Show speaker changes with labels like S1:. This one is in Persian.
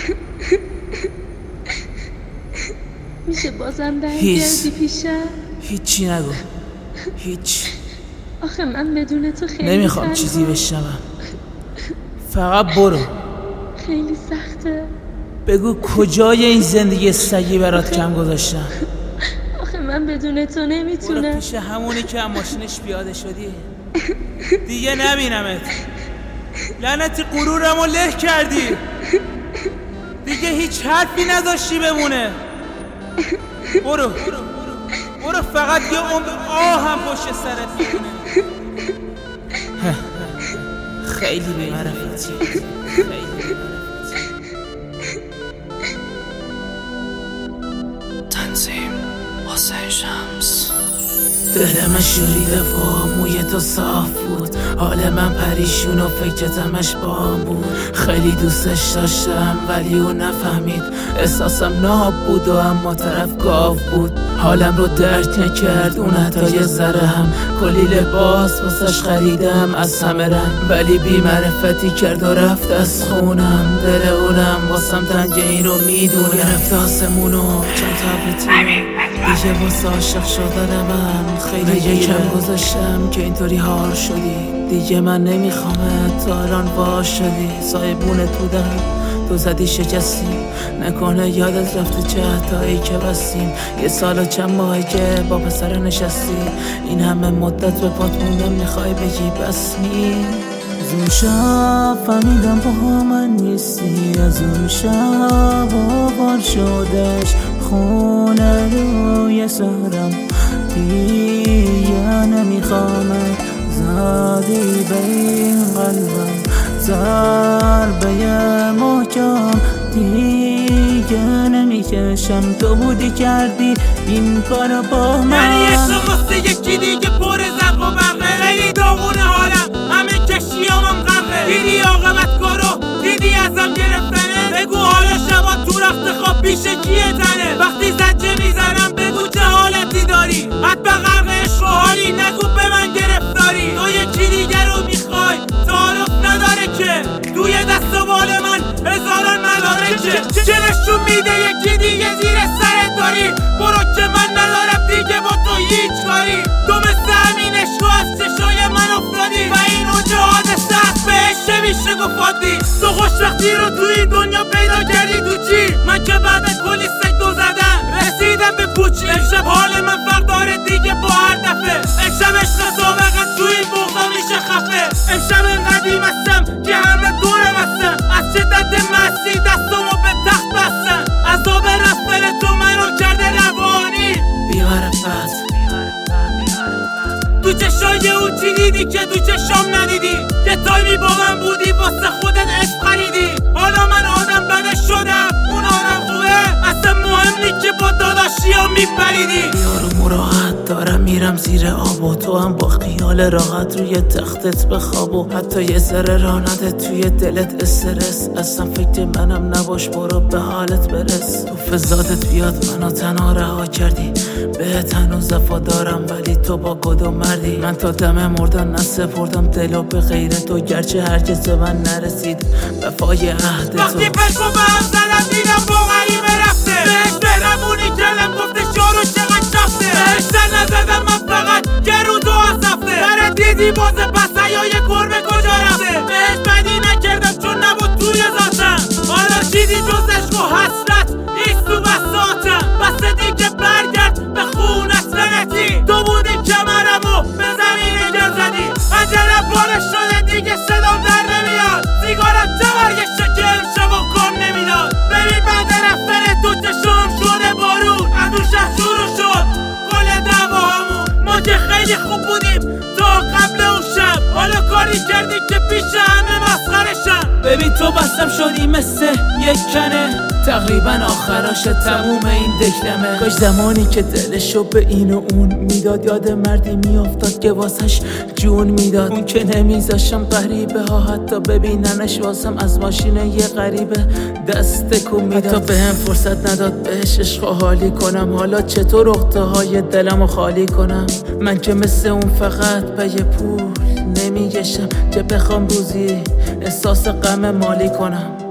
S1: میشه بازم برگردی پیشم؟
S2: هیچی نگو، هیچ.
S1: آخه من بدون تو خیلی
S2: نمیخوام چیزی بشنوم، فقط برو.
S1: خیلی سخته.
S2: بگو کجای این زندگی سگی برات کم گذاشتم.
S1: آخه من بدون تو نمیتونم.
S2: برو پیش همونی که هم ماشینش پیاده شدی، دیگه نبینمت. لعنتی غرورمو له کردی، دیگه هیچ حرفی نذاشتی بمونه. برو برو، فقط یه عمر هم پشت سرت میمونه. خیلی بی‌معرفتی، خیلی
S3: تنظیم حسین شمس.
S2: دلم شوریده و موی تو صاف بود، حال من پریشون و فکرتمش بام بود. خیلی دوستش داشتم ولی اون نفهمید، احساسم ناب بود و اما طرف گاو بود. حالم رو درک نکرد اون حتی یه ذره هم. کلی لباس واسش خریدم از همه رنگ، ولی بی معرفتی کرد و رفت از خونم. دل اونم واسم تنگه این رو میدونم. گرفت آسمونو چند تابلتی دیگه واسه عاشق شدن من خیلی کم گذاشتم که اینطوری حال شدی. دیگه من نمیخوامت، تا الان باش شدی. صاحبونت بودم تو زدی شکستیم، نکنه یادت رفته جهتایی که بستیم. یه سال و چند ماهی که با پسر نشستی، این همه مدت به پات موندم میخوای بگی بس می. از اون شب فهمیدم با من نیستی، از اون شب آوار شدش خونه روی سرم. دیگه نمیخوامت، زدی به این قلبم ضربه محکم. دیگه نمیکشم، تو بودی کردی این کارو با من.
S4: یعنی عشق واسه یکی دیگه پر زرق و برقه. خیلی داغونه حالم، همه کشیامم غرقه. دیدی عاقبت کارو، دیدی ازم گرفتنه. بگو حالا شبا تو رخت خواب پیش کیه تنه. وقتی زجه میزنم بگو چه حالتی داری، حتما غرق عشق و حالی، نگو به من گرفتاری. تو یکی دیگه رو میخوای، تعارف نداره که توی دست و بال من هزاران نداره که. چه نشون میده یکی دیگه زیر سرت داری. برو که من ندارم دیگه با تو هیچ کاری. تو مثل همین عشق از چشای من افتادی و این اونجا حادثه هست بهش نمیشه گفادی. تو خوشبختی رو توی دنیا پیدا کردی تو چی؟ من که بعد کلی سکتو زدم رسیدم به پوچی. امشب حال من فرق داره دیگه با هر دفعه. امشب عشق سابقت توی این بغضا میشه خفه. امشب قدیم هستم که همه دورم هستم، از شدت مستی دستمو به تخت بستم. عذاب رفتن تو منو کرده روانی
S2: بی معرفت.
S4: تو چشای او چی دیدی که تو چشام ندیدی؟ که تایمی با من بودی واسه خودت عشق خریدی. حالا من آدم بدش شدم، اون آدم خوبه. اصلا مهم نی که با داداشی ها میپریدی.
S2: یارو مراحت دارم میرم زیر آب و تو هم با خیال راحت روی تختت بخواب. و حتی یه ذره رانده توی دلت استرس. اصلا فکر منم نباش، برو به حالت برس. تو فضاتت بیاد منو تنها رها کردی، بهت هنوز وفادارم ولی تو با گد و مردی. من تا دم مردن نسپردم دلو به غیر تو، گرچه هرگز به من نرسید وفای عهد تو.
S4: وقتی پشمو به هم زدم دیدم با غریبه رفته. بهش مهربونی کردم گفته شارو چقدر شفته. بهش سر نزدم من فقط گرون تو از رفته. در دیدی باز پس حیای گربه کجا رفته. بهش بدی نکردم چون نبود توی ذاتم. حالا چیزی جز عشق و حسرت نیست تو بساطم. بس دیگه برگرد به خونت لعنتی. تو بودی کمرمو به زمین گر زدی. عجلم پاره شده دیگه صدام در نمیاد. سیگارم جوریشه که امشب و کام نمیداد. ببین بعد رفتن تو چشم شده بارون. از اون شب شروع شد کل دعواهامون. ما که خیلی خوب بودیم تا قبل اون شب. حالا کاری کردی که پیش همه مسخرشم.
S2: ببین تو بستم شدی مثل یک کنه، تقریبا آخراش تموم این دکلمه. کاش زمانی که دلشو به این و اون میداد، یاد مردی میافتاد که واسش جون میداد. اون که نمیذاشم غریبه ها حتی ببیننش، واسم از ماشین یه غریبه دست کن میداد. حتی به هم فرصت نداد بهش عشق و حالی کنم. حالا چطور اخته های دلمو خالی کنم؟ من که مثل اون فقط به یه پول نمیگشم که بخوام روزی احساس غم مالی کنم.